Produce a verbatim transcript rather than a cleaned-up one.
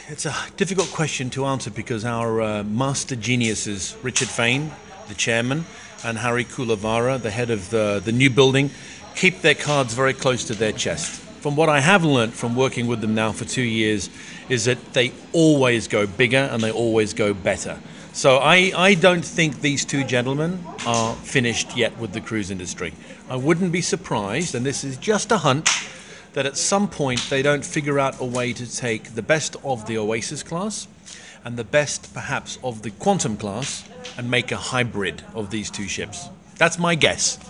It's a difficult question to answer because our uh, master geniuses, Richard Fain, the chairman, and Harry Kulavara, the head of the, the new building, keep their cards very close to their chest. From what I have learnt from working with them now for two years is that they always go bigger and they always go better. So I, I don't think these two gentlemen are finished yet with the cruise industry. I wouldn't be surprised, and this is just a hunch, that at some point they don't figure out a way to take the best of the Oasis class and the best perhaps of the Quantum class and make a hybrid of these two ships. That's my guess.